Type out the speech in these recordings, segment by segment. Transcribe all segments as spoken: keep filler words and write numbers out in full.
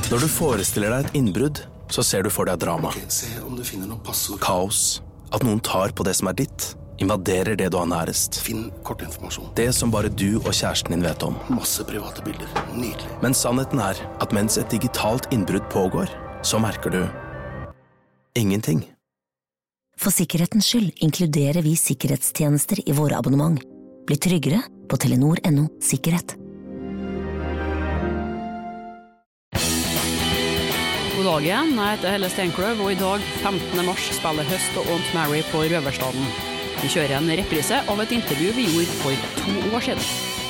Når du forestiller deg et innbrudd, så ser du for deg drama. Okay, se om du finner noen passord. Kaos. At noen tar på det som er ditt. Invaderer det du har nærest. Finn kortinformasjon. Det som bare du og kjæresten din vet om. Masse private bilder. Nydelig. Men sannheten er at mens et digitalt innbrudd pågår, så merker du ingenting. For sikkerhetens skyld inkluderer vi sikkerhetstjenester i våre abonnement. Bli tryggere på telenor punktum no sikkerhet. God dag igjen, jeg heter Helle Steinkløv, og i dag femtende mars spiller Høst og Aunt Mary på Røverstaden. Vi kjører en reprise av et intervju vi gjorde for to år siden.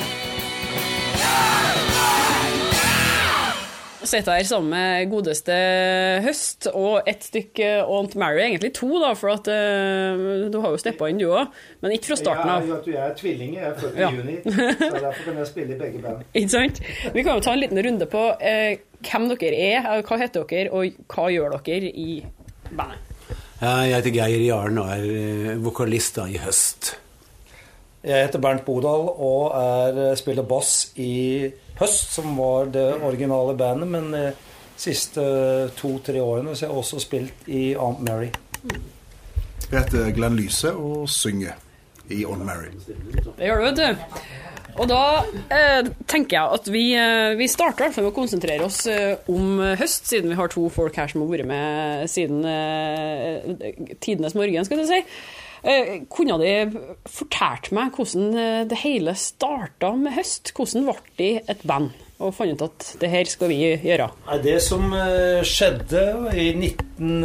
Jeg sitter her sammen med godeste Høst og et stykke Aunt Mary, egentlig to da, for at uh, du har jo steppet inn du også, men ikke fra starten av. Ja, jeg er tvilling, jeg er født i ja. juni, så derfor kan jeg spille i begge band. Ikke sant? Vi kan jo ta en liten runde på uh, hvem dere er, hva heter dere, og hva gjør dere i bandet? Jeg heter Geir Jarn og er vokalist da, i Høst. Jeg heter Bernt Bodal og er, spiller bass i Høst, som var det originale bandet, men de siste to-tre årene så har jeg også spilt i Aunt Mary. Jeg heter Glenn Lyse og synger i Aunt Mary. Det gjør du, vet du. Og da eh, tenker jeg at vi, eh, vi starter i hvert fall med å konsentrere oss eh, om Høst, siden vi har to folk her som har vært med siden eh, tidenes morgen, skal jeg si. Eh, kunne de fortalt meg hvordan det hele startet med Høst? Hvordan ble de et band? Og fant ut at det her skal vi gjøre. Det som eh, skjedde i nitten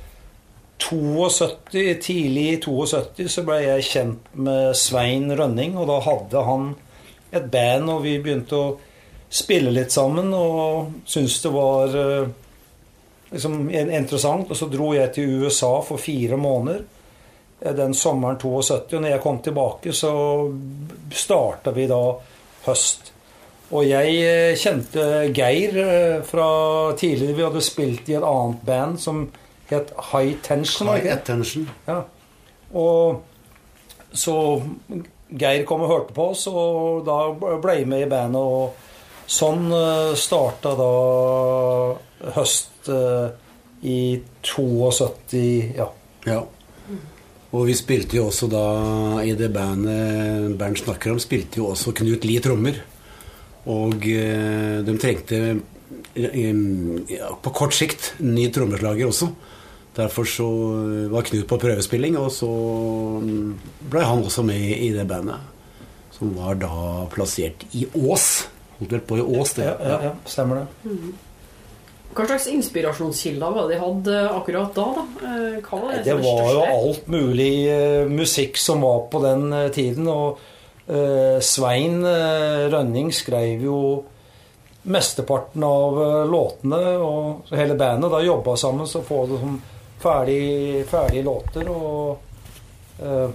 syttito, tidlig i syttito, så ble jeg kjent med Svein Rønning, og da hadde han et band, og vi begynte å spille litt sammen, og syntes det var eh, liksom interessant, og så dro jeg til U S A for fire måneder, den sommeren syttito, og når jeg kom tilbake, så startet vi da Høst. Og jeg kjente Geir fra tidligere, vi hadde spilt i et annet band som het High Tension. High Attention. Ja. Og så Geir kom og hørte på oss, og da ble jeg med i bandet, og sånn startet da Høst i syttito, ja. Ja. Og vi spilte jo også da, i det bandet Bernt snakker om, spilte jo også Knut Lie trommer. Og eh, de trengte ja, på kort sikt ny trommeslager også. Derfor så var Knut på prøvespilling, og så ble han også med i det bandet, som var da plassert i Ås. Holdt vel på i Ås, det. Ja, ja, ja, stemmer det. Mm. Hva slags inspirasjonskilder var det de hadde akkurat da? da? Hva var det, det var jo alt mulig uh, musikk som var på den uh, tiden, og uh, Svein uh, Rønning skrev jo mesteparten av uh, låtene, og hele bandet da jobbet sammen, så få det som ferdige, ferdige låter, og uh,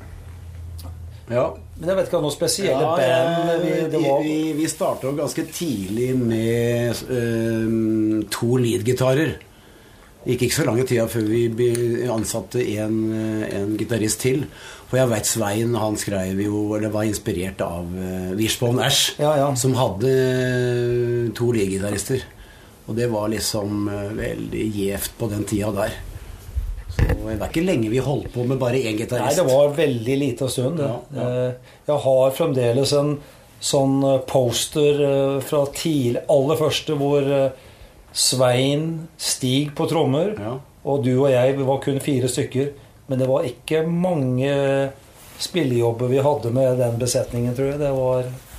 ja. Men jeg vet ikke hva noe spesielle ja, band vi, det var. Vi, vi startet jo ganske tidlig med uh, to lead-gitarer. Det gikk ikke så lange tida før vi ansatte en, en gitarist til. For jeg vet Svein, han skrev jo, eller var inspirert av uh, Wishbone Ash, ja, ja. som hadde to lead-gitarister. Og det var liksom uh, veldig gjevt på den tida der. Så det var ikke lenge vi holdt på med bare en gitarist. Nei, det var veldig lite stund. Ja, ja. Jeg har fremdeles en sånn poster fra tidlig, aller første, hvor Svein Stig på trommer, ja. Og du og jeg, vi var kun fire stykker, men det var ikke mange spillejobber vi hadde med den besetningen, tror jeg. Det var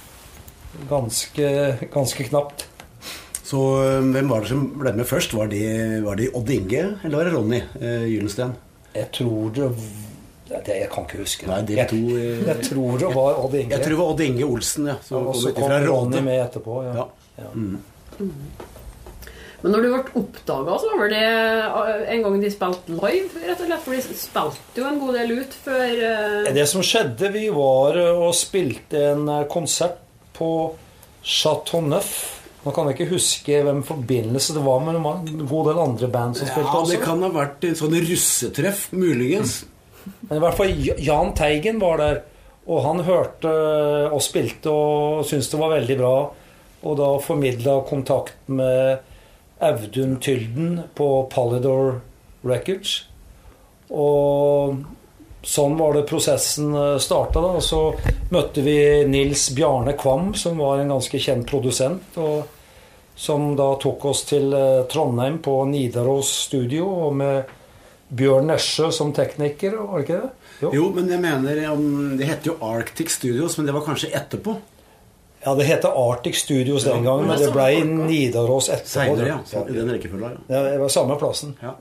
ganske, ganske knapt. Så hvem var det som ble med først? Var det, var det Odd Inge, eller var det Ronny eh, Gyllensten? Jeg tror det, det Jeg kan ikke huske. Nei, det to, eh, jeg, jeg tror det var Odd Inge. Jeg tror det var Odd Inge Olsen, ja. Så, og så kom Ronny med etterpå, ja. Ja. Ja. Mm. Men når du ble oppdaget, så var det en gang de spilte live, rett og slett, for de spilte jo en god del ut før... Uh... Det som skjedde, vi var og spilte en konsert på Chateau Neuf. Nå kan jeg ikke huske hvem forbindelse det var, men det var en god del andre band som spilte ja, også. Det kan ha vært en sånn russetreff, muligens. Men i hvert fall Jan Teigen var der, og han hørte og spilte og syntes det var veldig bra, og da formidlet kontakt med Audun Tylden på Polydor Records. Og sånn var det prosessen startet da. Og så møtte vi Nils Bjarne Kvam, som var en ganske kjent produsent, og som da tok oss til Trondheim på Nidaros studio, og med Bjørn Nesje som tekniker, var det ikke det? Jo, jo men jeg mener, det heter jo Arctic Studios, men det var kanskje etterpå. Ja, det heter Arctic Studios den gangen, men det ble Nidaros etterpå. Senere, ja. Så, i den rekkefølgen, ja. Ja, det var samme plassen. Ja.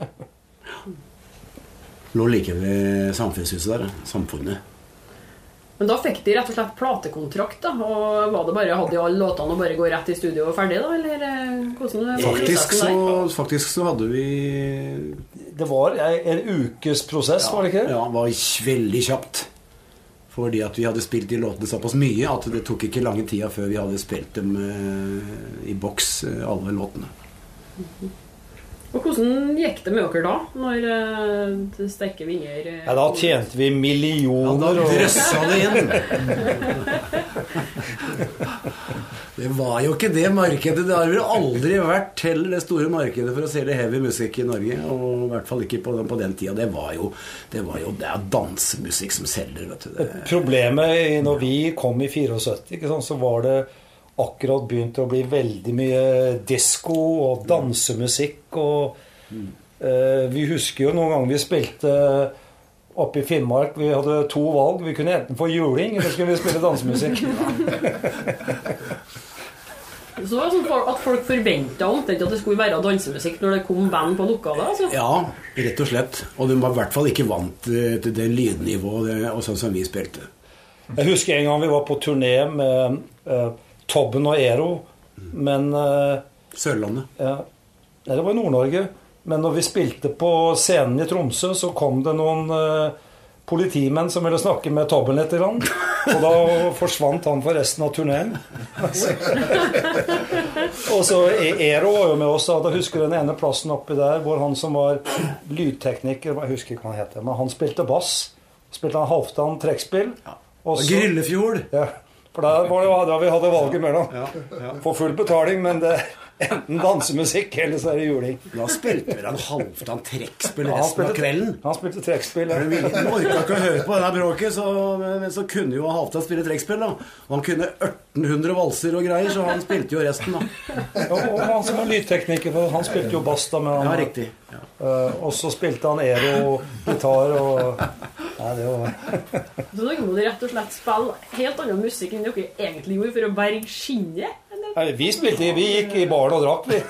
Lå like ved samfunnshuset der, samfunnet. Men da fikk de rett og slett platekontrakt da, og var det bare, hadde de alle låtene og bare gå rett i studio og ferdig da, eller hvordan? Faktisk så, faktisk så hadde vi... Det var en ukes prosess, ja, var det ikke? Ja, det var veldig kjapt. Fordi at vi hadde spilt de låtene såpass mye, at det tok ikke lange tida før vi hadde spilt dem i boks, alle låtene. Mm-hmm. Og hvordan gikk det med dere da, når uh, sterke vinger... Uh, ja, da tjente vi millioner. Ja, da drøssa det inn. Det var jo ikke det markedet. Det har vel aldri vært til det store markedet for å selge heavy musikk i Norge, og i hvert fall ikke på den, på den tida. Det var jo, det var jo det er dansemusikk som selger, vet du. Det. Problemet når vi kom i syttifire, ikke sant, så var det akkurat begynt å bli veldig mye disco og dansemusikk, og mm. eh, vi husker jo noen ganger vi spilte oppe i Finnmark, vi hadde to valg, vi kunne enten få juling eller skulle vi spille dansemusikk. Så det var sånn at folk forventet omtrent at det skulle være dansemusikk når det kom band på lokalet, altså? Ja, rett og slett, og de var i hvert fall ikke vant til det lydnivået og sånn som vi spilte. Jeg husker en gang vi var på turné med eh, Tobben og Ero, men uh, Sørlandet. Ja, det var i Nord-Norge. Men når vi spilte på scenen i Tromsø, så kom det noen uh, politimenn som ville snakke med Tobben litt, og da forsvant han for resten av turneen. Og så Ero var jo med oss, da husker du den ene plassen oppi der, hvor han som var lydtekniker, jeg husker ikke hva han heter, men han spilte bass, spilte han halvdan trekkspill. Ja. Og Grillefjord. Ja. For da var det da vi hadde valget mellom. Ja, ja. Få full betaling, men det enten dansemusikk, eller så er det juling. Da spilte vi en halvdan trekkspill resten ja, spilte, av kvelden. Han spilte trekkspill. Ja. Han orket ikke å høre på denne bråket, så, men så kunne jo halvdan spille trekkspill, da. Og han kunne ørten hundre valser og greier, så han spilte jo resten, da. Ja, og han som var lydtekniker, for han spilte jo bass da med han. Ja, riktig. Ja. Uh, og så spilte han Ero, gitar og... Nei, det var... Så dere må rett og slett spille helt annen musikk enn dere egentlig gjorde for å berge skinnet? Nei, vi spilte, vi gikk i baren og drakk, vi.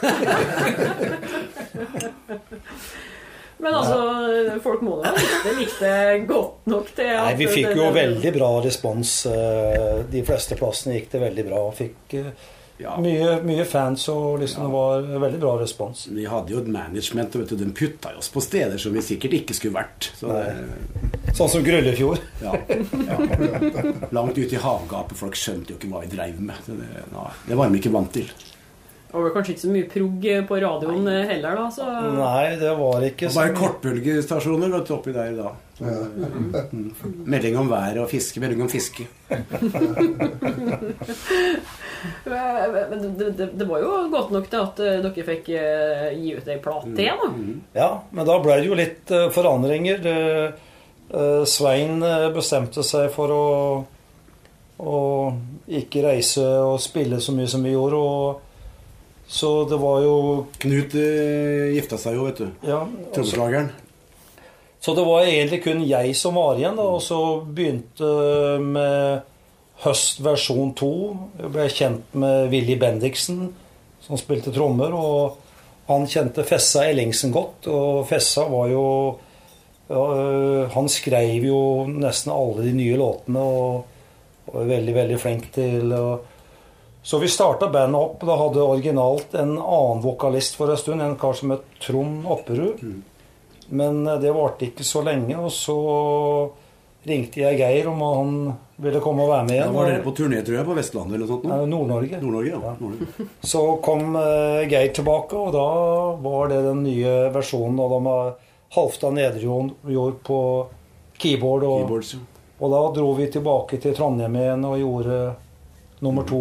Men altså, folk må da ikke likte godt nok til at... Nei, vi fikk jo veldig bra respons. De fleste plassene gikk det veldig bra. Fikk ja. mye, mye fans, og liksom ja. det var veldig bra respons. Vi hadde jo et management, og vet du, de putta oss på steder som vi sikkert ikke skulle vært. Så det... Sånn som Grøllefjord. Ja. Ja. Langt ut i havgapet, folk skjønte jo ikke hva vi drev med. Så det, nei, det var de ikke vant til. Det var kanskje ikke så mye progg på radioen Nei. heller da, så... Nei, det var ikke så... Bare kortbølgestasjoner vet du, oppi der da. Så, ja. mm. Melding om vær og fiske, melding om fiske. Men det, det, det var jo godt nok til at dere fikk gi ut en plate igjen da. Mm. Ja, men da ble det jo litt forandringer. Svein bestemte seg for å, å ikke reise og spille så mye som vi gjorde, og så det var jo... Knut eh, gifta seg jo, vet du. Ja. Tromslageren. Så det var egentlig kun jeg som var igjen, da, og så begynte med høst versjon to. Jeg ble kjent med Willy Bendiksen, som spilte trommer, og han kjente Fessa Ellingsen godt, og Fessa var jo... Ja, han skrev jo nesten alle de nye låtene, og var veldig, veldig flink til... Og, så vi startet bandet opp, da hadde originalt en annen vokalist for en stund, en kar som het Trond Opperud. Mm. Men det varte ikke så lenge, og så ringte jeg Geir om han ville komme og være med igjen. Da var dere på turné, tror jeg, på Vestlandet eller noe sånt? Nei, Nord-Norge. Nord-Norge, ja. ja. Nord-Norge. Så kom uh, Geir tilbake, og da var det den nye versjonen, og da med Halvdan Nederjord på keyboard, og, Keyboards, ja. og da dro vi tilbake til Trondheim igjen og gjorde nummer to.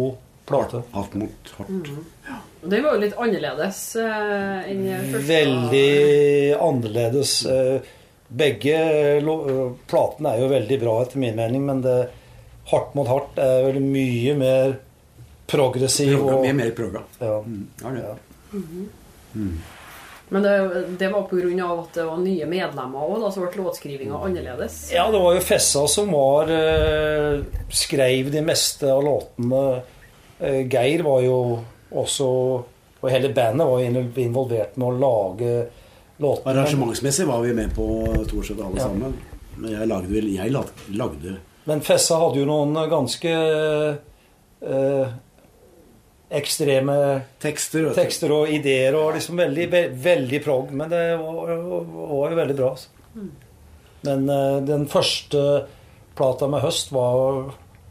plate. Hardt mot hardt. Mm. Ja. Det var jo litt annerledes eh, enn første. Veldig annerledes. Begge platene er jo veldig bra etter min mening, men det hardt mot hardt er vel mye mer progressiv. Program, og mye mer proga. Ja. Mm. Ja, det. Ja. Mm-hmm. Mm. Men det, det var på grunn av at det var nye medlemmer også, da, så ble låtskrivinga annerledes. Ja, det var jo Fessa som var eh, skrev de meste av låtene. Eh, Geir var jo også, og hele bandet var involvert med å lage låtene. Arrangementsmessig var vi med på Torshov alle ja. sammen. Men jeg lagde, jeg lagde. Men Fessa hadde jo noen ganske eh, ekstreme tekster, tekster og ideer og liksom veldig, ve veldig prog, men det var, var jo veldig bra altså. Mm. Men uh, den første plata med Høst var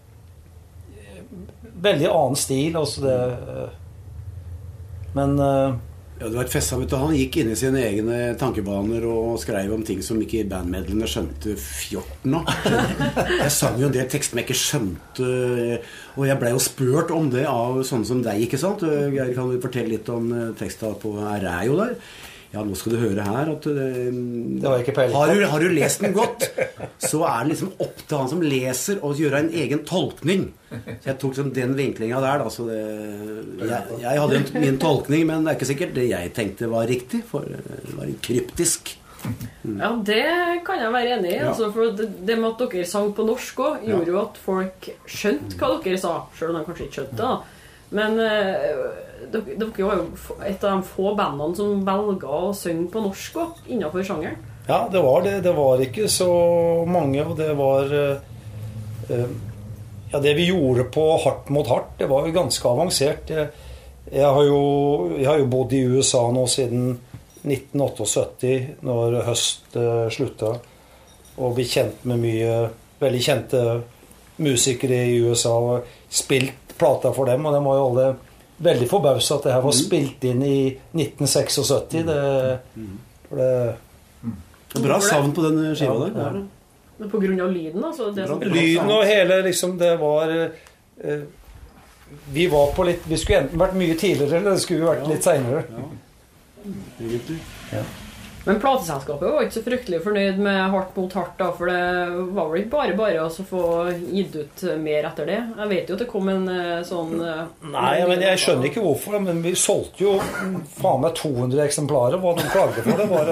veldig annen stil altså det, uh, men uh, ja, det var et Fessa, vet du, han gikk inn i sine egne tankebaner og skrev om ting som ikke bandmedlemmene skjønte fjorten av. Jeg sang jo en del tekster jeg ikke skjønte, og jeg ble jo spurt om det av sånne som deg, ikke sant? Jeg kan jo fortelle litt om teksten på R er jo der. Ja, nå skal du høre her at det, det var ikke peiling. Har du, har du lest den godt, så er det liksom opp til han som leser å gjøre en egen tolkning. Så jeg tok liksom den vinklinga der da, så det, jeg, jeg hadde en, min tolkning, men det er ikke sikkert det jeg tenkte var riktig, for det var kryptisk. Mm. Ja, det kan jeg være enig i, ja. Altså, for det, det med at dere sang på norsk også, gjorde ja. jo at folk skjønte hva dere sa, selv om de kanskje ikke skjønte det da. Men uh, dere, dere var jo et av de få bandene som velget å synge på norsk også, innenfor sjangeren. Ja, det var det. Det var ikke så mange, og det var uh, uh, ja, det vi gjorde på Hardt mot hardt, det var jo ganske avansert. Jeg, jeg, har, jo, jeg har jo bodd i U S A nå siden nitten syttiåtte, når Høst uh, sluttet, og ble kjent med mye veldig kjente musikere i U S A, og spilt plata for dem, og de var jo alle veldig forbauset at det her var spilt inn i nitten syttiseks. Det, for det, det er bra savn på den skiva der. Ja, ja. Men på grunn av lyden, altså? Det som lyden og hele, liksom, det var eh, vi var på litt, vi skulle enten vært mye tidligere, eller det skulle vært litt senere. Ja, egentlig. Ja. Men plateselskapet var ikke så fryktelig fornøyd med Hardt mot hardt da, for det var vel ikke bare bare å få gitt ut mer etter det. Jeg vet jo at det kom en sånn... Nei, men jeg skjønner ikke hvorfor, men vi solgte jo faen meg to hundre eksemplarer, hva de klagde for det var...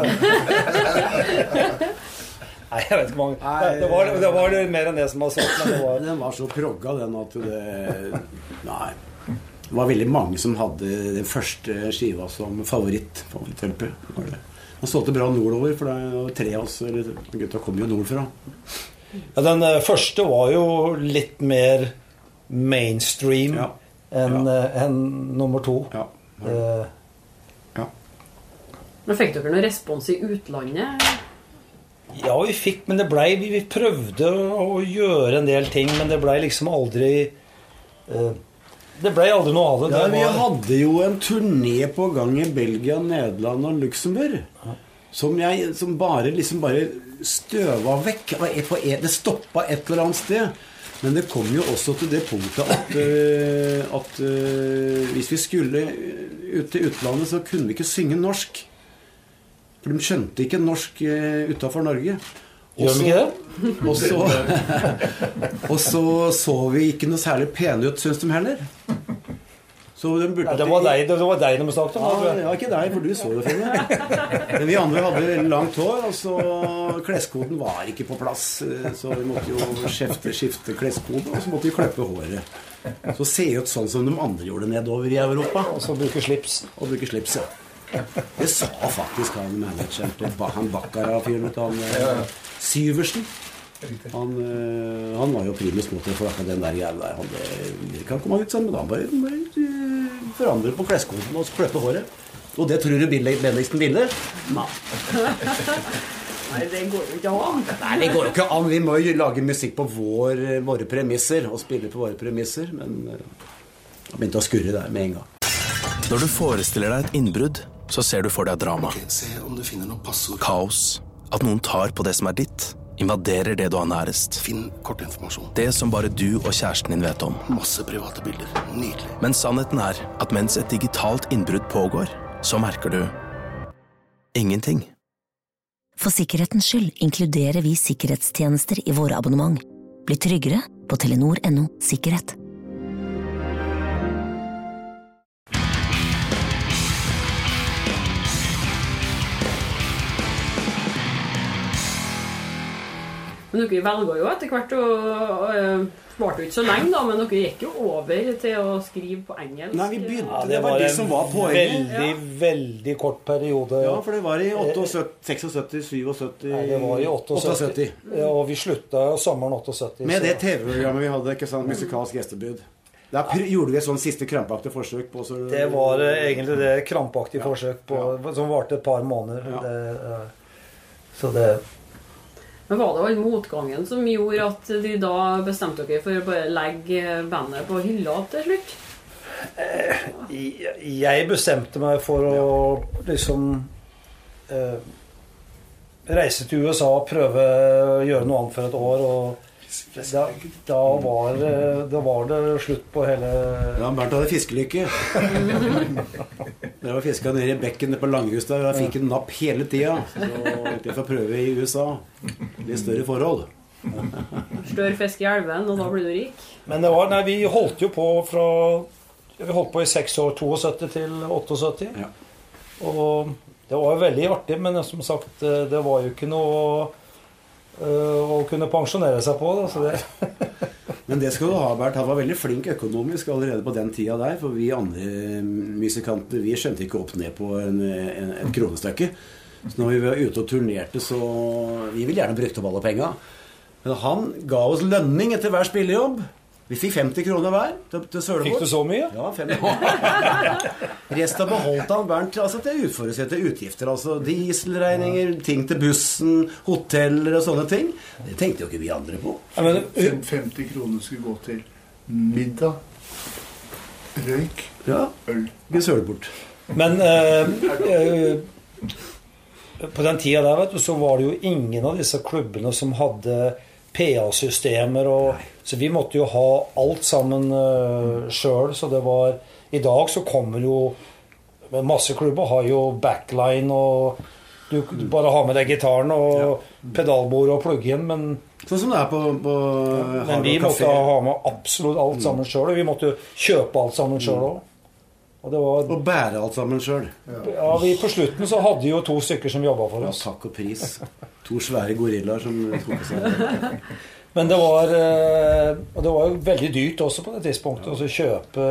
Nei, jeg vet ikke mange. Nei, det, var, det var mer enn det som var solgt, men det var... Den var så progga, den at det... Nei, det var veldig mange som hadde den første skiva som favoritt, favoritt-L P, var det. Han solgte bra nordover, for det var tre av oss, eller gutta kom jo nordfra. Ja, den første var jo litt mer mainstream ja. enn ja. en nummer to. Ja. Uh, ja. Men fikk dere noen respons i utlandet? Ja, vi fikk, men det ble, vi, vi prøvde å gjøre en del ting, men det ble liksom aldri... Uh, Det ble aldri noe av det. Ja, det var... Vi hadde jo en turné på gang i Belgia, Nederland og Luxembourg, ja. som, jeg, som bare, liksom bare støva vekk. Det stoppet et eller annet sted. Men det kom jo også til det punktet at, at hvis vi skulle ut til utlandet, så kunne vi ikke synge norsk. For de skjønte ikke norsk utenfor Norge. Gjør vi ikke det? Og så, og så så vi ikke noe særlig pene ut, synes de heller. Så de burde... Ja, det var deg, det var deg de snakket om. Ja, det var ikke deg, for du så det for meg. Men vi andre hadde langt hår, og så kleskoden var ikke på plass. Så vi måtte jo skifte, skifte kleskoden, og så måtte vi klippe håret. Så se ut sånn som de andre gjorde nedover i Europa. Og så bruke slips. Og bruke slips, ja. Det sa faktisk han manageren til han Bakkara-fyren ut, han ja. Syversen. Han, han var jo primus motor for akkurat den der jævla der. Han det kan komme ut sånn, men han bare, bare forandre på kleskoden og kløpe håret. Og det tror du Bendiksen ville? Nei. Nei, det går jo ikke an. Nei, det går jo ikke an. Vi må jo lage musikk på vår, våre premisser, og spille på våre premisser, men jeg begynte å skurre der med en gang. Når du forestiller deg et innbrudd, så ser du for deg drama. Okay, se om du finner noe passord. Kaos. At noen tar på det som er ditt. invaderer det du har nærest. Finn kortinformasjon. Det som bare du og kjæresten din vet om. Masse private bilder. Nydelig. Men sannheten er at mens et digitalt innbrudd pågår, så merker du ingenting. For sikkerhetens skyld inkluderer vi sikkerhetstjenester i våre abonnement. Bli tryggere på telenor punktum no sikkerhet. Men dere velger jo etter hvert å, og svarte jo ikke så lenge da, men dere gikk jo over til å skrive på engelsk. Nei, vi begynte, Ja, det, det var det som var poenget. Veldig, Ja. veldig kort periode. Ja, for det var i seksogsytti, syttiåtte. Nei, det var i åttiåtte. Ja, og vi slutta sommeren åttiåtte. Med så- det T V-programmet vi hadde, ikke sant, musikalsk gjestebud. Da pr- gjorde vi et sånn siste krampaktig forsøk på så... Det var eh, egentlig det krampaktige forsøk på, som varte et par måneder. Ja. Det, eh, så det... Men var det all motgangen som gjorde at de da bestemte dere for å bare legge bandet på hylla til slutt? Jeg bestemte meg for å liksom eh, reise til U S A og prøve å gjøre noe annet for et år, og da, da, var, det- da var det slutt på hele... Ja, Bernt hadde fiskelykke. Jeg var fisket nede i bekken på Langhus der, og jeg fikk en napp hele tiden. Så jeg får prøve i U S A. Litt større forhold. Stør fisk i elven, og da blir du rik. Men det var, nei, vi holdt jo på fra... Vi holdt på i seks år, syttito til syttiåtte. Ja. Og det var jo veldig artig, men som sagt, det var jo ikke noe øh, å kunne pensjonere seg på. Da, så det... Men det skal du ha, Bert. Han var veldig flink økonomisk allerede på den tida der, for vi andre musikanter, vi skjønte ikke opp ned på en, en, et kronestykke. Så når vi var ute og turnerte, så vi ville gjerne brukt opp alle penger. Men han ga oss lønning etter hver spillejobb. Vi fikk femti kroner hver til, til Sølvort. Fikk du så mye? Ja, femti. Resten beholdt han Bernt altså, til utforutsette utgifter. Altså dieselregninger, ting til bussen, hoteller og sånne ting. Det tenkte jo ikke vi andre på. Ja, men, Fem- femti kroner skulle gå til middag, røyk, Ja, øl. vi Sølvort. men øh, øh, på den tida der, vet du, så var det jo ingen av disse klubbene som hadde P A-systemer, og så vi måtte jo ha alt sammen uh, selv, så det var i dag så kommer jo masse klubber har jo backline, og du, du bare har med deg gitaren og pedalbord og plugge-in, men, Sånn som det er på, på men vi måtte ha med absolutt alt sammen selv, og vi måtte jo kjøpe alt sammen selv også. Og det var, Og bære alt sammen selv. ja, vi på slutten så hadde jo to stykker som jobbet for Ja, oss. takk og pris. To svære gorillaer som tok seg. Men det var, eh, og det var jo veldig dyrt også på det tidspunktet, å kjøpe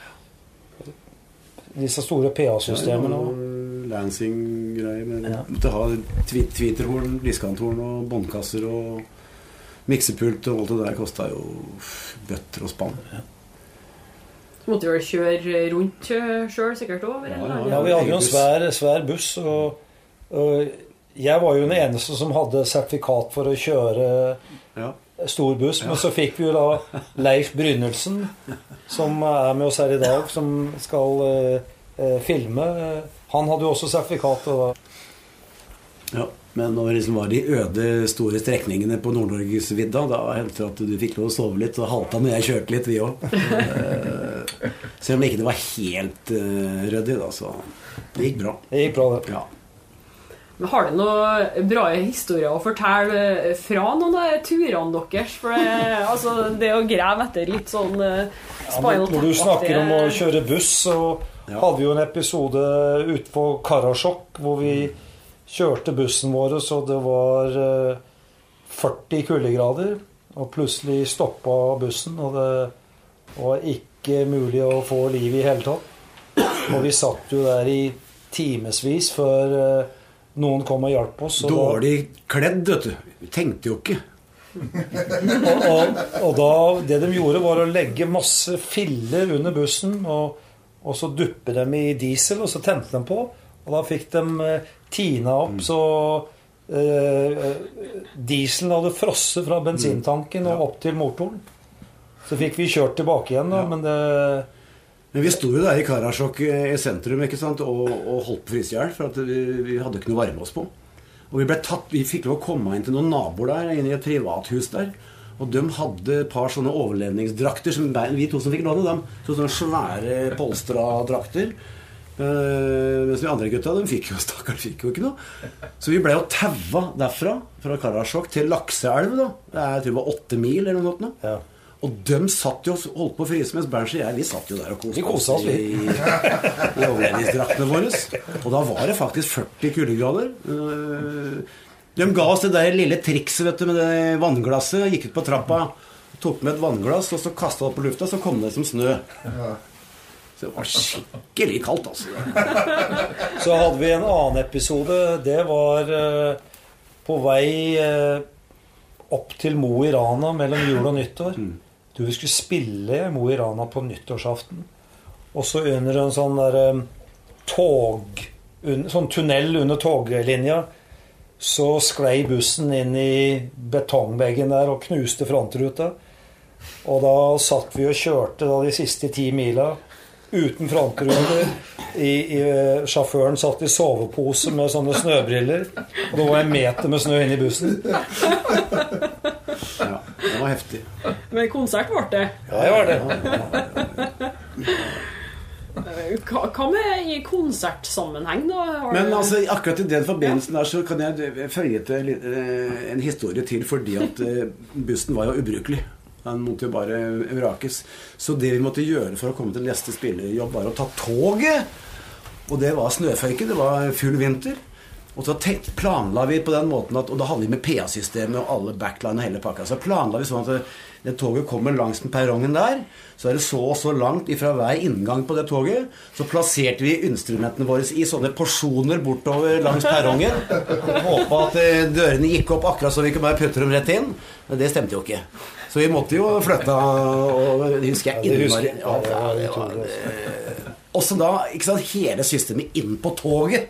disse store P A-systemene. og- Lansing-greier. Men Ja. måtte ha twi- tweeterhorn, diskanthorn og båndkasser og miksepult, og alt det der kostet jo bøtter og spann. Så måtte vi vel kjøre rundt selv sikkert over. Ja, eller? ja, Ja, vi hadde jo en buss. svær, svær buss, og, og jeg var jo den eneste som hadde sertifikat for å kjøre Ja. stor buss, men så fikk vi jo da Leif Brynildsen, som er med oss her i dag, som skal eh, eh, filme. Han hadde jo også sertifikat. Og da. Ja. Men når det liksom var de øde, store strekningene på Nord-Norges vidda, da hendte det at du fikk lov å sove litt, og halta når jeg kjørte litt, vi også. Selv om ikke det var helt uh, røddig, da, så det gikk bra. Det gikk bra, det. Ja. Men har du noen bra historier å fortelle fra noen av turene deres? For det, altså, det å grave etter litt sånn uh, Ja, men når du snakker om å kjøre buss, så Ja. hadde vi jo en episode ute på Karasjok hvor vi kjørte bussen vår, så det var eh, førti kuldegrader, og plutselig stoppa bussen, og det var ikke mulig å få liv i hele tatt. Og vi satt jo der i timesvis før eh, noen kom og hjalp oss. Og Dårlig kledd, vet du. Vi tenkte jo ikke. Og, og, og da, det de gjorde var å legge masse filler under bussen, og, og så duppe dem i diesel, og så tente de på. Og da fikk de eh, tina opp, så eh, dieselen hadde frosset fra bensintanken og opp til motoren. Så fikk vi kjørt tilbake igjen, da, Ja. men det... Men vi sto jo der i Karasjok i sentrum, ikke sant, og, og holdt på frysehjel, for at vi, vi hadde ikke noe å varme oss på. Og vi ble tatt, vi fikk lov å komme inn til noen naboer der, inn i et privathus der. Og de hadde et par sånne overlevningsdrakter, som vi to som fikk låne dem. Så sånne svære polstradrakter. Uh, mens vi andre gutta, de fikk jo, stakkar, fikk jo ikke noe. Så vi ble jo taua derfra, fra Karasjok til Lakseelv da. Det er, jeg tror det var åtte mil eller noe sånt nå. Ja. Og de satt jo, holdt på å fryse, mens Bernt og jeg, vi satt jo der og koste oss i, i, i overledningsdraktene våre. Og da var det faktisk førti kuldegrader. Uh, de ga oss det der lille trikset, vet du, med det vannglasset, gikk ut på trappa, tok med et vannglass, og så kastet det opp på lufta, så kom det som snø. Ja. Så det var skikkelig kaldt, altså. Så hadde vi en annen episode. Det var uh, på vei uh, opp til Mo i Rana mellom jul og nyttår. Mm. Du, vi skulle spille Mo i Rana på nyttårsaften. Og så under en sånn der um, tog, un, sånn tunnel under toglinja, så sklei bussen inn i betongbeggen der og knuste frontruta. Og da satt vi og kjørte da de siste ti mila uten frontruter. I, i, sjåføren satt i sovepose med sånne snøbriller. Og det var en meter med snø inn i bussen. Ja, det var heftig. Men konsert var det. Ja, det var det. Hva, hva med i konsertsammenheng da? Har Men du... altså, akkurat i den forbindelsen der så kan jeg føye til en historie til, fordi at bussen var jo ubrukelig. Den måtte jo bare vrakes. Så det vi måtte gjøre for å komme til neste spillejobb var å ta toget. Og det var snøføyke, det var full vinter. Og så planla vi på den måten at, og da hadde vi med P A-systemet og alle backline og hele pakka. Så planla vi sånn at det toget kommer langs med perrongen der. Så er det så og så langt ifra hver inngang på det toget. Så plasserte vi instrumentene våre i sånne porsjoner bortover langs perrongen. Håpet at dørene gikk opp akkurat så vi kunne bare putte dem rett inn. Men det stemte jo ikke. Så vi måtte jo flytte, og det husker jeg innmari. Ja, det, det var det. Også da, ikke sant, hele systemet inn på toget.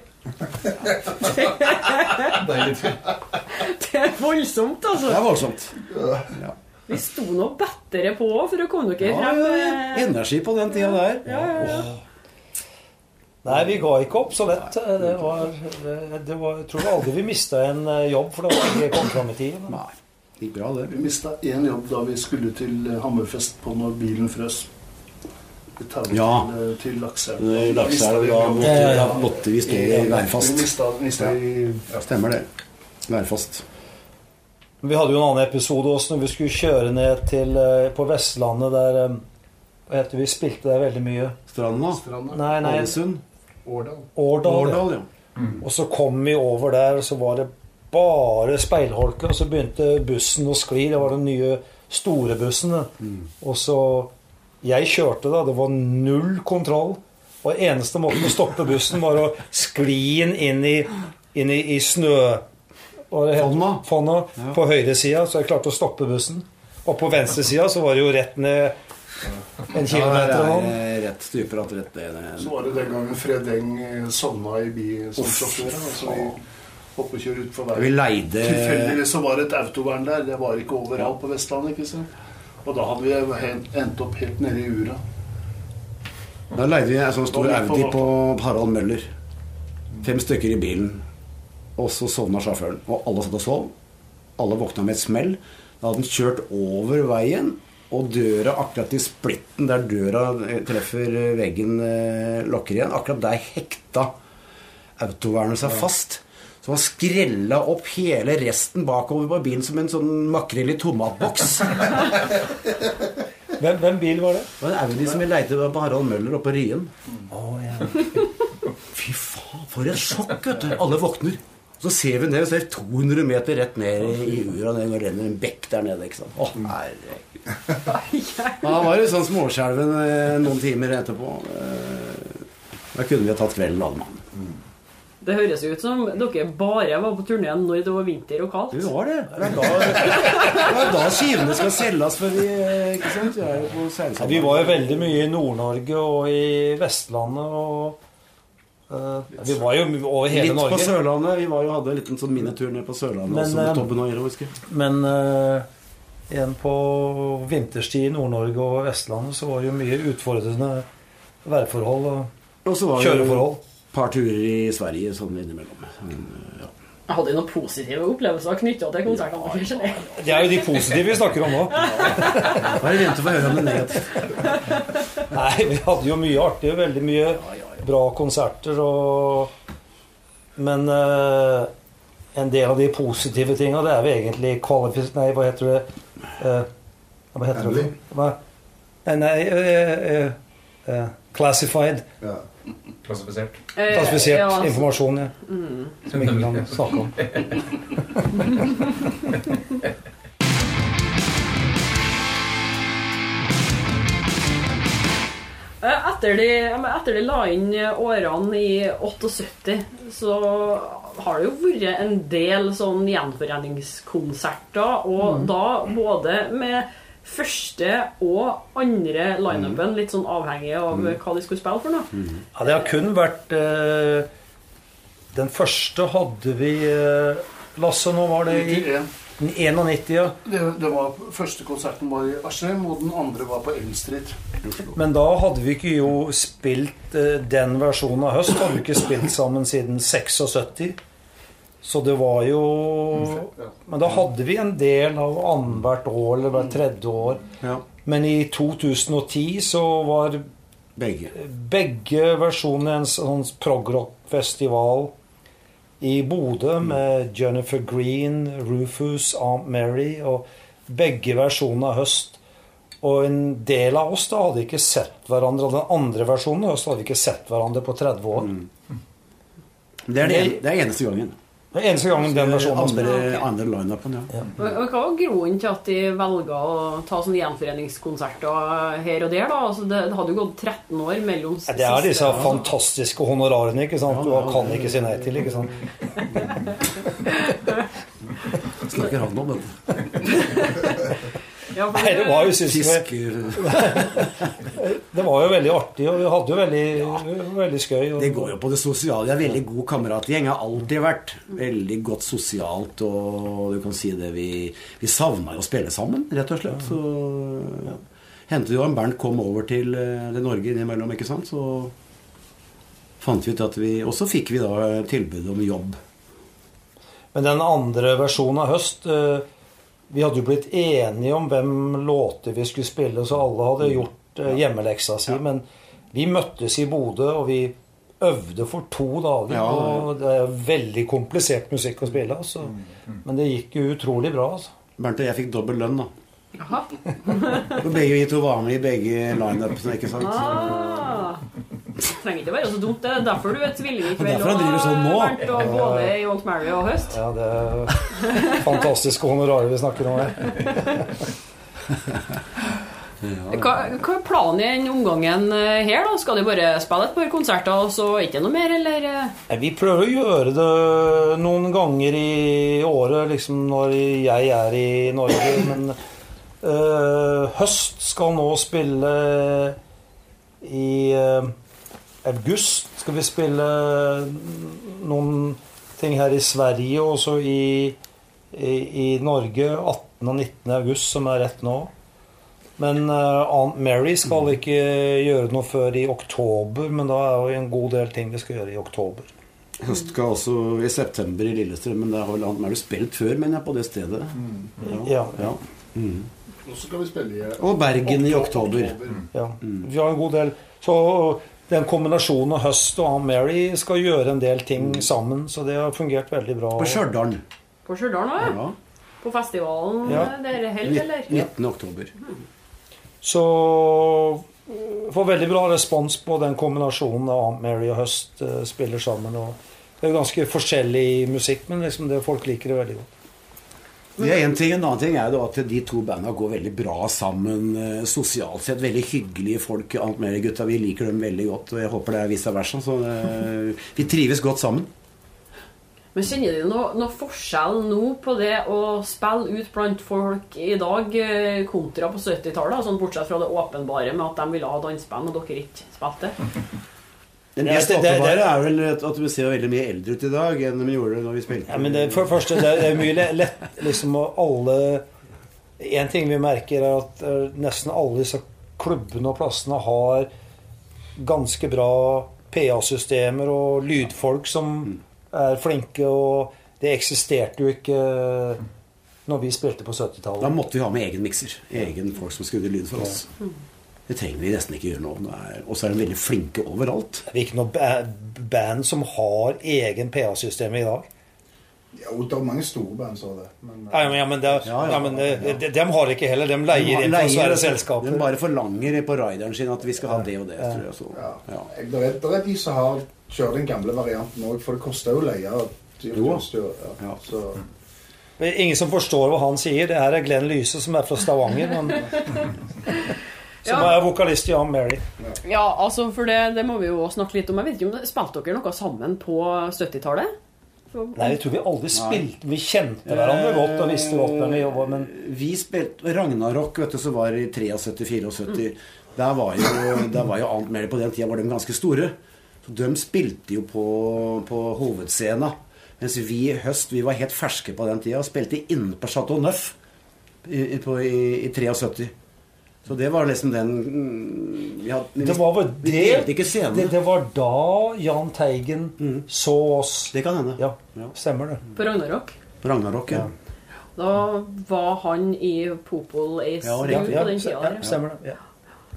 Det er voldsomt, altså. Det er voldsomt. Ja. Vi sto noe bedre på for å komme dere ja, frem. Energi på den tida der. Ja, ja, ja. Nei, vi ga ikke opp så lett. Det var, det var, jeg tror aldri vi mistet en jobb, for det var ikke kom fram i tiden. Nei. Gikk bra det. Vi mistet en jobb da vi skulle til Hammerfest på når bilen frøs. Vi tar ja. til, til Lakseelv. Lakseelv, da måtte, da måtte vi stå i værfast. Vi mistet, mistet i... Ja, stemmer det. Værfast. Vi hadde jo en annen episode også når vi skulle kjøre ned til, på Vestlandet der, hva heter vi, spilte der veldig mye. Stranda? Stranda. Nei, nei. Ålesund? Årdal. Årdal, Årdal ja. Mm. Og så kom vi over der, og så var det bare speilholke, og så begynte bussen å skli. Det var den nye store bussen. Mm. Og så jeg kjørte da, det var null kontroll. Og eneste måten å stoppe bussen var å skli inn i, inn i, i snø Fonna, Fonna ja. På høyre sida, så jeg klarte å stoppe bussen. Og på venstre sida så var det jo rett ned en kilometer. Ja, det er rett stuper at rett det. Så var det den gangen Fred Eng sovna i bil som sjåfør. Altså vi hoppe og kjøre ut for veien. Vi leide... Tilfeldigvis så var det et autovern der. Det var ikke overalt på Vestlandet, ikke sant? Og da hadde vi endt opp helt nede i Ura. Da leide vi en sånn stor Audi på Harald Møller. Fem stykker i bilen. Og så sovna sjåføren. Og alle satt og sov. Alle våkna med et smell. Da hadde den kjørt over veien, og døra akkurat i splitten der døra treffer veggen lokker igjen. Akkurat der hekta autovernet seg fast. Så han skrella opp hele resten bakover på bilen som en sånn makrell i tomatboks. hvem, hvem bil var det? Det var en Audi som vi leide på Harald Møller oppe på Ryen. Oh, ja. Fy faen, for et sjokk, vet du. Alle våkner. Så ser vi ned, og ser to hundre meter rett ned i Ura. Det renner en bekk der nede, ikke sant? Åh, herregud. Da var det sånn småskjelven noen timer etterpå. Da kunne vi ha tatt kvelden, alle mann. Det høres ut som dere bare var på turneen når det var vinter og kaldt. Det var det. Det er da, det er da skivene skal selges, for vi, ikke sant? Vi, er jo på ja, vi var jo veldig mye i Nord-Norge og i Vestlandet, og uh, vi var jo over hele litt Norge. Litt på Sørlandet. Vi var jo, hadde en liten sånn minitur ned på Sørlandet, men, også med Tobben og Iroviske. Men uh, igjen på vinterstid i Nord-Norge og Vestlandet så var det jo mye utfordrende værforhold og, og så var kjøreforhold. Et par turer i Sverige sånn innimellom. Ja. Hadde du noen positive opplevelser knyttet til konsertene? Ja, ja, ja. Det er jo de positive vi snakker om nå. Bare vent å få høre om det negativt. Nei, vi hadde jo mye artig, veldig mye bra konserter, og... men uh, en del av de positive tingene, det er vi egentlig kvalifisert... Nei, hva heter det? Uh, hva heter det? Hva? Nei, uh, uh, uh, classified. Ja. Klassifisert. Klassifisert ja, altså. Informasjon, ja. Mm. Som ingen kan snakke om. Etter de, etter de la inn årene i syttiåtte, så har det jo vært en del sånn gjenforeningskonserter, og mm. da både med første og andre line-upen, litt sånn avhengig av mm. hva de skulle spille for noe. Mm. Ja, det har kun vært eh, den første hadde vi eh, Lasse, nå var det i nittien, ja. Det, det var, første konserten var i Askim, og den andre var på Elm Street. Men da hadde vi ikke jo spilt eh, den versjonen av Høst, hadde vi ikke spilt sammen siden syttiseks. Så det var jo... Men da hadde vi en del av annethvert år, eller hvert tredje år. Ja. Men i to tusen og ti så var begge, begge versjoner en sånn prog-rock-festival i Bodø med Jennifer Green, Rufus, Aunt Mary, og begge versjoner av Høst. Og en del av oss da hadde ikke sett hverandre, og den andre versjonen av Høst hadde ikke sett hverandre på tretti år. Mm. Det er det, det er eneste gangen. Det er eneste gangen den versjonen andre, andre line-upen, ja. Ja. Hva var grunnen til at de velget å ta sånne gjenforeningskonserter her og der da? Altså det, det hadde jo gått tretten år mellom ja, det er disse siste, fantastiske honorarene, ikke sant? Du kan ikke si nei til, ikke sant? Snakker han om det? Ja, nei, det var jo synes det var jo veldig artig, og vi hadde jo veldig, ja. veldig skøy. Og... Det går jo på det sosiale. Jeg er veldig god kameratgjeng. Jeg har alltid vært veldig godt sosialt, og du kan si det, vi, vi savner å spille sammen, rett og slett. Så ja. Hentet jo en Bernt kom over til, til Norge innimellom, ikke sant? Så fant vi ut at vi, og så fikk vi da tilbud om jobb. Men den andre versjonen av Høst... Vi hadde jo blitt enige om hvem låter vi skulle spille, så alle hadde gjort uh, hjemmeleksa si, ja. Men vi møttes i Bodø, og vi øvde for to dager, ja, ja. Og det er veldig komplisert musikk å spille, altså. Men det gikk jo utrolig bra, altså. Bernt og jeg fikk dobbelt lønn, da. Jaha. Og begge vi to var med i begge line-upene, ikke sant? Ah. Det trenger ikke være så dumt, det er derfor du er tvilling i kveld, og, sånn Bernt, og både i Aunt Mary og Høst. Ja, det er fantastiske honorarer vi snakker om her. Hva, hva er planen i den omgangen her da? Skal du bare spille et par konserter, og så ikke noe mer, eller? Vi prøver å gjøre det noen ganger i året, liksom når jeg er i Norge, men uh, Høst skal nå spille i... Uh, august skal vi spille noen ting her i Sverige, og så i, i, i Norge atten og nitten august, som er rett nå. Men uh, Aunt Mary skal ikke gjøre noe før i oktober, men da er jo en god del ting vi skal gjøre i oktober. Høst skal også i september i Lillestrøm, men da har vel Aunt Mary spilt før, mener jeg, på det stedet. Mm. Ja. Ja. Mm. Og så skal vi spille i... Og Bergen i oktober. Ja, vi har en god del. Så... Den kombinasjonen av Høst og Aunt Mary skal gjøre en del ting sammen, så det har fungert veldig bra. På Stjørdal. På Stjørdal nå, ja. Ja. På festivalen, ja. Det er helt, eller? nittende oktober. Så får veldig bra respons på den kombinasjonen av Aunt Mary og Høst uh, spiller sammen. Og det er ganske forskjellig musikk, men liksom det, folk liker det veldig godt. Det er en ting, en annen ting er jo at de to bandene går veldig bra sammen eh, sosialt sett, veldig hyggelige folk, Aunt Mary gutta, vi liker dem veldig godt, og jeg håper det er vice versa, så eh, vi trives godt sammen. Men kjenner du noe, noe forskjell nå på det å spille ut blant folk i dag kontra på syttitallet, sånn bortsett fra det åpenbare med at de ville ha dansband og dere ikke spilte? Den mest åpenbare er vel at du ser veldig mye eldre ut i dag enn de gjorde når vi spilte. Ja, men det, for det første, det er mye lett, liksom alle... En ting vi merker er at nesten alle disse klubbene og plassene har ganske bra P A-systemer og lydfolk som er flinke, og det eksisterte jo ikke når vi spilte på syttitallet. Da måtte vi ha med egen mikser. Egen folk som skrudde lyd for oss. Det trenger vi nesten ikke gjøre nå. Og så er de veldig flinke overalt. Det er ikke noe band som har egen P A-system i dag. Ja, det er mange store band, så det. Men, ja, men, ja, men, det, ja, ja, men det, de, de, de har ikke heller. De leier inn fra svære selskaper. De bare forlanger på rideren sin at vi skal ha det og det, ja. tror jeg. Så. Ja. Ja. Det, er, det er de som har kjørt den gamle varianten også, for det koster jo leie. Jo. Ja. Ja. Så. Det er ingen som forstår hva han sier. Det her er Glenn Lyse som er fra Stavanger, men... som ja. er vokalist i Jan Mary. Ja, ja altså, for det, det må vi jo snakke litt om. Jeg vet ikke om det spilte dere noe sammen på syttitallet? Nei, jeg tror vi aldri spilte. Vi kjente hverandre godt og visste godt hvem vi jobbet, men vi spilte Ragnarok, vet du, så var det i sytti-tre syttifire. Der var jo der var jo Ant Mary på den tiden var de ganske store. Så de spilte jo på på hovedscenen. Mens vi i høst, vi var helt ferske på den tiden og spilte inne på Chateau Neuf i på i, i syttitre. Så det var liksom den vi hadde, vi, det var vel vi det, ikke det, det var da Jahn Teigen mm. så oss. Det kan hende. Ja, ja. Stemmer det. På Ragnarok. På Ragnarok, ja. ja. Da var han i Popol Ace ja, ja, på den tiden. Ja, stemmer det. Ja.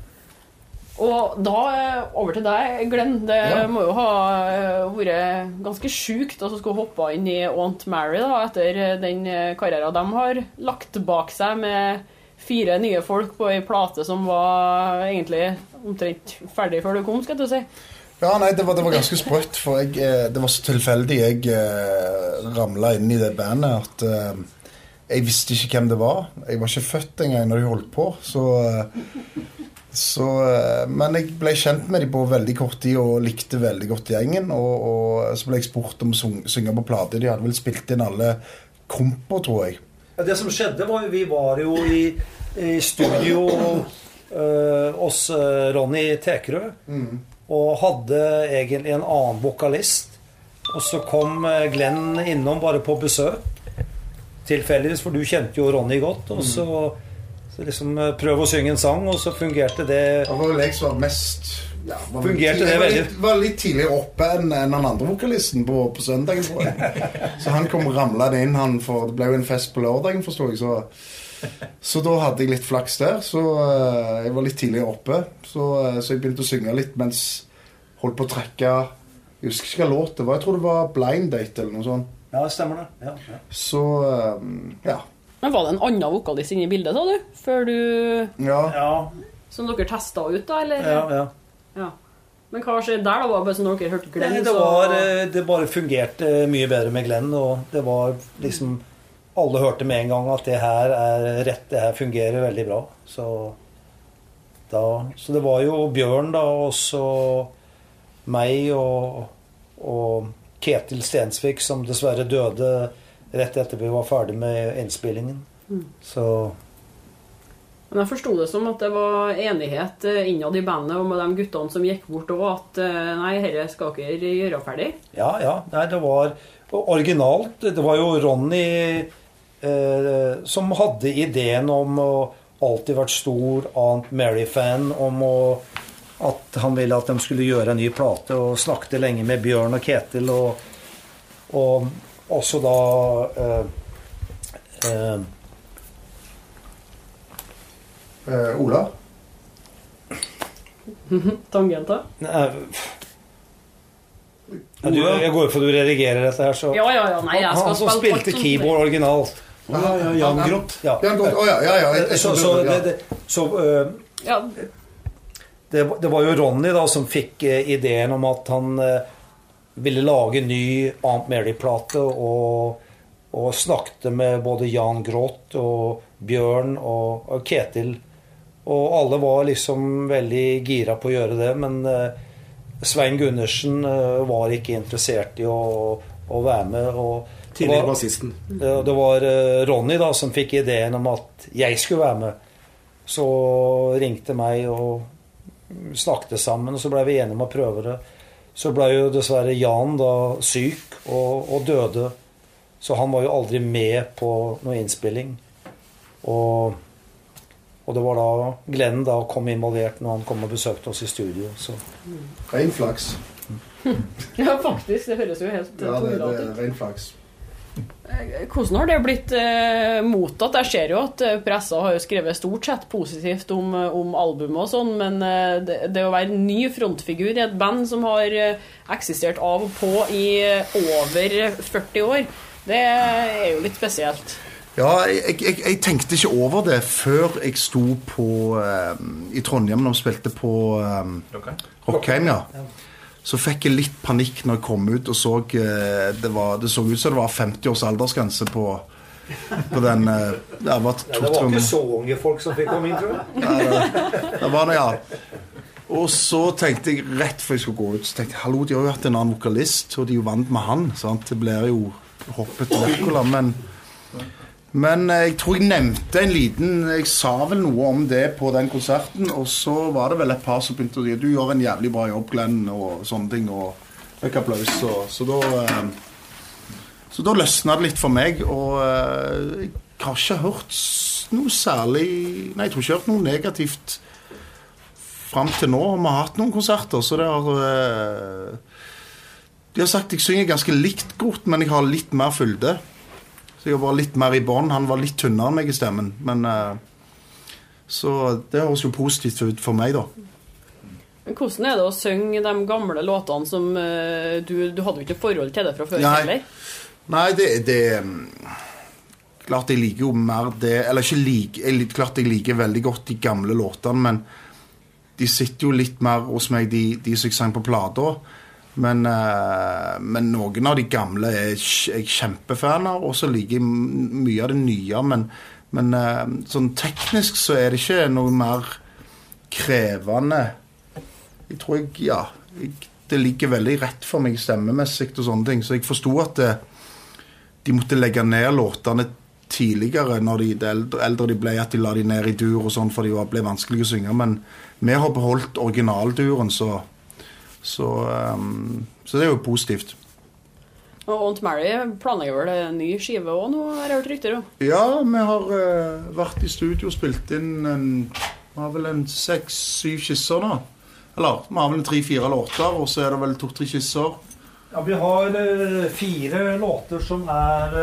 Og da, over til deg, Glenn. Det ja. må jo ha vært ganske sykt å skulle hoppe inn i Aunt Mary da, etter den karrieren de har lagt bak seg med fire nye folk på en plate som var egentlig omtrent ferdig før du kom, skal du si. Ja, nei, det var, det var ganske sprøtt, for jeg, det var så tilfeldig jeg eh, ramlet inn i det bandet at eh, jeg visste ikke hvem det var. Jeg var ikke født engang når de holdt på, så, så eh, men jeg ble kjent med dem på veldig kort tid og likte veldig godt gjengen, og, og så ble jeg spurt om å synge på plate. De hadde vel spilt inn alle komper, tror jeg. Det som skjedde var vi var jo i, i studio øh, hos Ronny Tekerød mm. og hadde egentlig en annen vokalist, og så kom Glenn innom bare på besøk tilfeldigvis, for du kjente jo Ronny godt, og så, så liksom prøv å synge en sang, og så fungerte det. Det var vel jeg som var mest ja, var fungerte litt, det veldig. Jeg var litt tidligere oppe enn, enn den andre vokalisten på, på søndagen, tror jeg. Så han kom ramlende inn, han, for det ble jo en fest på lørdagen, forstår jeg, så, så da hadde jeg litt flaks der, så uh, jeg var litt tidligere oppe, så, uh, så jeg begynte å synge litt mens holdt på å trekke, jeg husker ikke hva låt det var, jeg tror det var Blind Date eller noe sånt. Ja, det stemmer det. Ja, ja. Så, um, ja. Men var det en annen vokalist inne i bildet, sa du? Før du... Ja. Ja. Som dere testet ut da, eller? Ja, ja. Ja. Men hva skjedde der da? Var det bare sånn dere hørte Glenn? Nei, det, var, det bare fungerte mye bedre med Glenn, og det var liksom alle hørte med en gang at det her er rett, det her fungerer veldig bra. Så, da, så det var jo Bjørn da, og så meg og, og Ketil Stensvik som dessverre døde rett etter vi var ferdig med innspillingen. Mm. Så... Men jeg forstod det som at det var enighet innad i bandet og med de guttene som gikk bort og at nei, dette skal dere gjøre ferdig. Ja, ja. Nei, det var originalt. Det var jo Ronny eh, som hadde ideen om å alltid vært stor Aunt Mary-fan, om å, at han ville at de skulle gjøre en ny plate, og snakket lenge med Bjørn og Ketil, og, og også da eh, eh, Uh, Ola? Tangenta? Nei, ja, du, jeg går for du redigerer dette her, så... Ja, ja, ja, nei, jeg skal han som spilte keyboard originalt. Ja, ja, Jan Grott. Ja. Jan Grott, å ja, ja, ja. Jeg, jeg, så, så, det, det, så uh, ja. det, det var jo Ronny da som fikk uh, ideen om at han uh, ville lage ny Aunt Mary-plate, og, og snakket med både Jan Grott og Bjørn og, og Ketil. Og alle var liksom veldig gira på å gjøre det, men uh, Svein Gundersen uh, var ikke interessert i å, å være med. Og tidligere bassisten. Uh, det var uh, Ronny da som fikk ideen om at jeg skulle være med. Så ringte meg og snakket sammen, og så ble vi enige om å prøve det. Så ble jo dessverre Jan da syk og, og døde, så han var jo aldri med på noe innspilling. Og Og det var da Glenn da kom involvert når han kom og besøkte oss i studio. Så. Ren flaks. Ja, faktisk. Det høres jo helt ja, det, det er ren flaks. Hvordan har det blitt eh, mottatt? Jeg ser jo at pressa har jo skrevet stort sett positivt om, om albumet og sånn, men eh, det, det å være ny frontfigur i et band som har eh, eksistert av og på i over førti år, det er jo litt spesielt. Ja, jeg, jeg, jeg tenkte ikke over det før jeg sto på eh, i Trondheim når vi spilte på eh, Rockheim, ja. Så fikk jeg litt panikk når jeg kom ut og så eh, det, var, det så ut som det var femti års aldersgrense på, på den eh, det, var to, ja, det var ikke så unge folk som fikk komme inn, tror jeg. Ja, det, det var det, ja. Og så tenkte jeg rett før jeg skulle gå ut, så tenkte jeg, hallo, de har jo hatt en annen vokalist, og de er jo vant med han, sant? Det blir jo hoppet til Virkola, men Men jeg tror jeg nevnte en liten, jeg sa vel noe om det på den konserten, og så var det vel et par som begynte å si, du gjør en jævlig bra jobb, Glenn, og sånne ting, og fikk applaus. Og, så da så da løsnet det litt for meg, og jeg har ikke hørt noe særlig, nei, jeg tror ikke jeg har hørt noe negativt frem til nå. Vi har hatt noen konserter, så det har, de har sagt jeg synger ganske likt godt, men jeg har litt mer fylde. Så jeg var litt mer i bånd. Han var litt tynnere enn meg i stemmen. Men, uh, så det høres jo positivt ut for meg, da. Men hvordan er det å synge de gamle låtene som uh, du, du hadde jo ikke forhold til det fra før, Nei. heller? Nei, det, det klart jeg liker jo mer det, eller ikke like, jeg, klart jeg liker veldig godt de gamle låtene, men de sitter jo litt mer hos meg, de, de som jeg sang på plater. Men, uh, men noen av de gamle er jeg kjempefan av, og så liker jeg mye av det nye, men, men uh, sånn teknisk så er det ikke noe mer krevende. Jeg tror jeg, ja, jeg, det ligger veldig rett for meg stemmemessig og sånne ting, så jeg forstod at det, de måtte legge ned låtene tidligere når de, det eldre, eldre de ble, at de la de ned i dur og sånn, for de ble vanskelig å synge, men vi har beholdt originalduren, så Så, um, så det er jo positivt. Og Aunt Mary planlegger vel en ny skive også nå, har jeg hørt rykter om? Ja, vi har uh, vært i studio og spilt inn en, vi har vel en seks, syv skisser nå. Eller, vi har vel en tre-fire låter, og så er det vel to-tre skisser. Ja, vi har uh, fire låter som er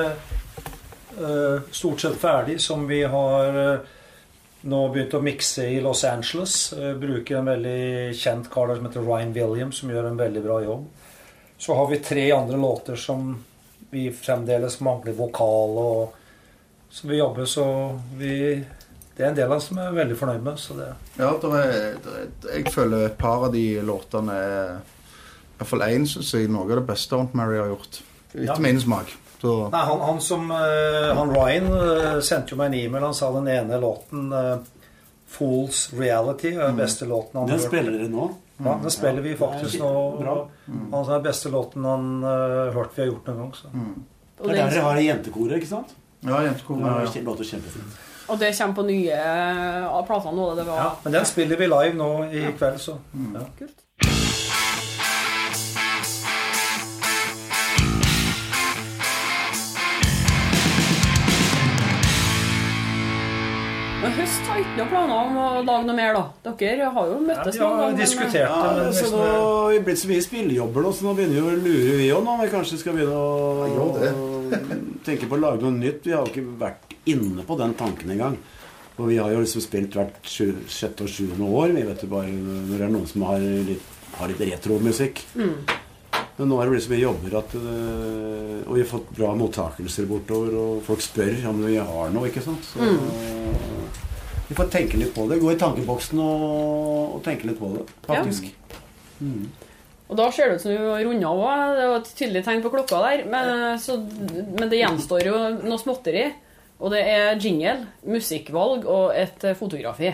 uh, stort sett ferdig, som vi har uh, nå begynt å mikse i Los Angeles. Uh, bruker en veldig kjent kar som heter Ryan Williams, som gjør en veldig bra jobb. Så har vi tre andre låter som vi fremdeles mangler vokal, og som vi jobber, så vi, det er en del av oss som er veldig fornøyd med. Så det. Ja, det er, det er, jeg føler et par av de låtene er, i hvert fall en, synes jeg, noe av det beste Aunt Mary har gjort. Etter ja. Min smak. Så. Nei, han, han som uh, han Ryan uh, sendte jo meg en e-mail. Han sa den ene låten uh, Fool's Reality er den beste låten han den spiller dere nå? Ja, den spiller vi faktisk nå. Mm. Han sa den beste låten han uh, hørte vi har gjort noen gang, så. Mm. Det er der dere har jentekoret, ikke sant? Ja, jentekoret, ja, ja. Låter kjempefint. Og det kommer på nye uh, plater nå, det var... Ja, men den spiller vi live nå i kveld, så. Mm. Ja. Kult. Men høst har ikke noen planer om å lage noe mer, da. Dere har jo møttes ja, vi har diskutert det. Ja, men så nå har vi blitt så mye spillejobber nå, så nå begynner vi å lure vi også nå. Vi kanskje skal begynne å tenke på å lage noe nytt. Vi har jo ikke vært inne på den tanken en gang. Og vi har jo liksom spilt hvert sjette og sjuende år. Vi vet jo bare når det er noen som har litt, har litt retromusikk. Mm. Men nå er det blitt så mye jobber at, og vi har fått bra mottakelser bortover, og folk spør om vi har noe, ikke sant? Så mm. vi får tenke litt på det. Gå i tankeboksen og, og tenke litt på det, faktisk. Ja. Mm. Og da ser det ut som vi har rundet også. Det var et tydelig tegn på klokka der. Men, så, men det gjenstår jo noe småtteri. Og det er jingle, musikkvalg og et fotografi.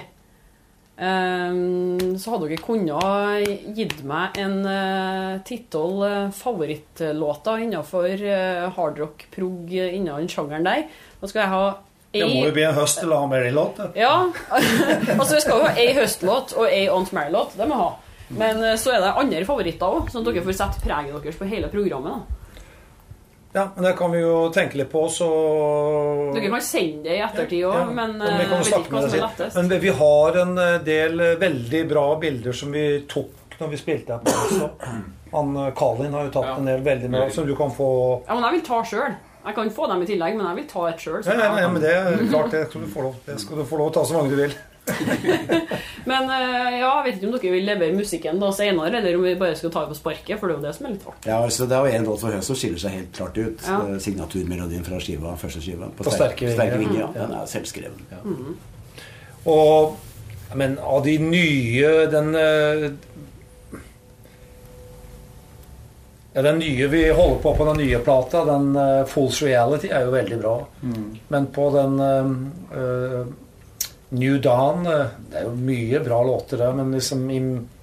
Um, så hadde dere kunnet gitt meg en uh, tittel uh, favorittlåter innenfor uh, hardrock prog innen sjangeren der. Da skal jeg ha ei... Det må jo bli en høst- eller Aunt Mary-låt. Ja, altså vi skal jo ha ei høstlåt og ei Aunt Mary-låt. Det må ha. Men uh, så er det andre favoritter også, sånn at dere får sette preget deres på hele programmet da. Ja, men det kan vi jo tenke litt på, så... Dere kan sende det i ettertid også, ja, men, men vi kan snakke med det lettest. Men vi har en del veldig bra bilder som vi tok når vi spilte her på oss. Han, Colin har jo tatt ja. En del veldig bra, som du kan få... Ja, men jeg vil ta selv. Jeg kan få dem i tillegg, men jeg vil ta et selv. Nei, nei, nei, men det er klart, det skal du få lov. Det skal du få lov å ta så mange du vil. Men ja, jeg vet ikke om dere vil levere musikken da senere, eller om vi bare skal ta det på sparket, for det er jo det som er litt hardt. Ja, altså det er jo en låt for høst som skiller seg helt klart ut. Ja. Signaturmelodien fra skiva, første skiva. På Sterke Vinger. Sterke Vinger, ja. Den er selvskreven. Ja. Mm-hmm. Og, men av de nye, den... Ja, den nye vi holder på på den nye plata, den uh, Fool's Reality er jo veldig bra. Mm. Men på den uh, New Dawn, uh, det er jo mye bra låter der, men liksom i...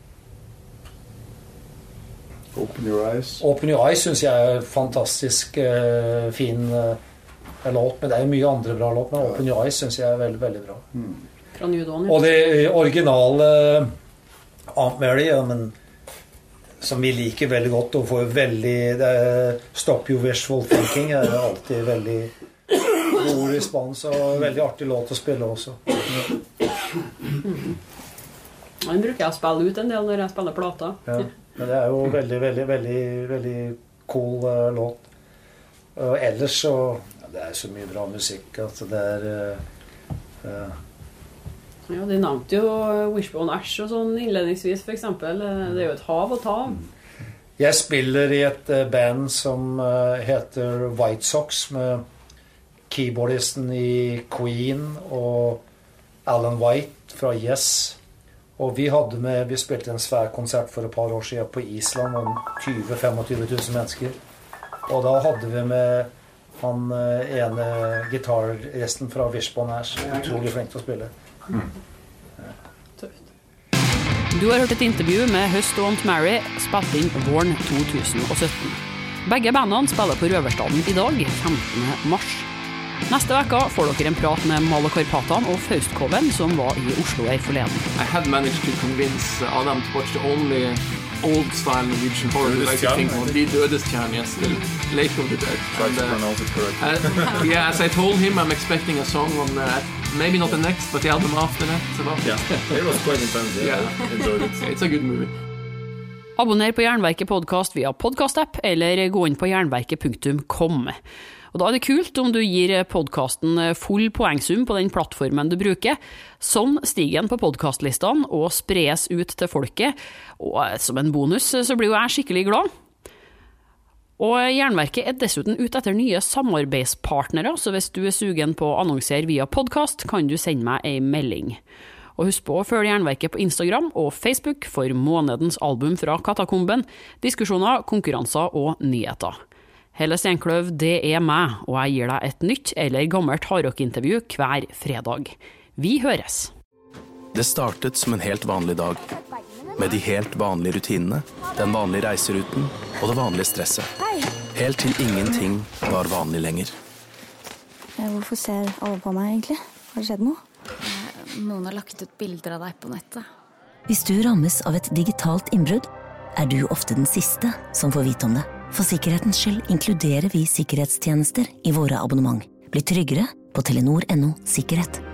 Open Your Eyes. Open Your Eyes synes jeg er fantastisk uh, fin uh, låt, men det er jo mye andre bra låt, men Open Your Eyes synes jeg er veldig, veldig bra. Mm. Fra New Dawn, ja. Og det originale uh, Aunt Mary, ja, men som vi liker veldig godt og får veldig det er, Stop Your Visual Thinking er alltid veldig god respons og veldig artig låt å spille også. Mm. Den bruker jeg å spille ut en del når jeg spiller plata. Ja, men det er jo veldig, veldig, veldig, veldig cool uh, låt. Og ellers så ja, det er så mye bra musikk at det er uh, uh, Ja, de nevnte jo Wishbone Ash og sånn innledningsvis, for eksempel. Det er jo et hav å ta av. Jeg spiller i et band som heter White Sox, med keyboardisten i Queen og Alan White fra Yes. Og vi hadde med, vi spilte en svær konsert for et par år siden på Island om tjue til tjuefem tusen mennesker. Og da hadde vi med han ene gitarresten fra Wishbone Ash, utrolig flink til å spille. Mm. Tøft. Du har hørt et intervju med Høst og Aunt Mary, spilt inn våren to tusen og sytten. Begge bandene spiller på Røverstaden i dag, femtende mars. Neste veka får dere en prat med Malo Karpatan og Faustkoven, som var i Oslo her forleden. I had managed to convince Adam to watch the only old-style Norwegian horror that I could think of. The Dødestjern, yes, the Lake of the Dead. Try to pronounce it correctly. Uh, yeah, as I told him, I'm expecting a song on uh, maybe not the next, but the album after that. So yeah, it was quite intense. Yeah, yeah. I enjoyed it. It's a good movie. Abonner på Jernverket podcast via podcast-app, eller gå inn på jernverket punktum com. Og da er det kult om du gir podcasten full poengsum på den plattformen du bruker. Sånn stiger den på podcastlistene og spres ut til folket. Og som en bonus så blir jo jeg skikkelig glad. Og Jernverket er dessuten ut etter nye samarbeidspartnere, så hvis du er sugen på å annonsere via podcast, kan du sende meg en melding. Og husk på å følge Jernverket på Instagram og Facebook for månedens album fra Katakomben, diskusjoner, konkurranser og nyheter. Helle Steinkløv, det er meg, og jeg gir deg et nytt eller gammelt hardrock-intervju hver fredag. Vi høres! Det startet som en helt vanlig dag, med de helt vanlige rutinene, den vanlige reiseruten og det vanlige stresset. Helt til ingenting var vanlig lenger. Hvorfor ser alle på meg egentlig? Har det skjedd noe? Noen har lagt ut bilder av deg på nettet. Hvis du rammes av et digitalt innbrudd, er du ofte den siste som får vite om det. For sikkerhetens skyld inkluderer vi sikkerhetstjenester i våre abonnement. Bli tryggere på Telenor punktum no sikkerhet.